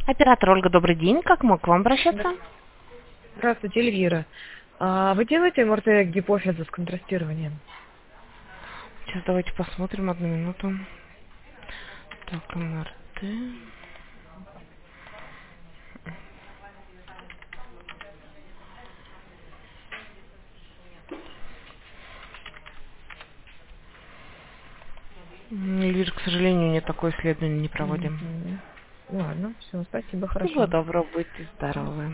Оператор Ольга, добрый день. Как мы к вам обращаться? Здравствуйте, Эльвира. Вы делаете МРТ гипофиза с контрастированием? Сейчас давайте посмотрим, одну минуту. Так, МРТ. Лишь, к сожалению, нет, такое исследование не проводим. Ладно, все, спасибо, Всего хорошо. доброго, будьте здоровы.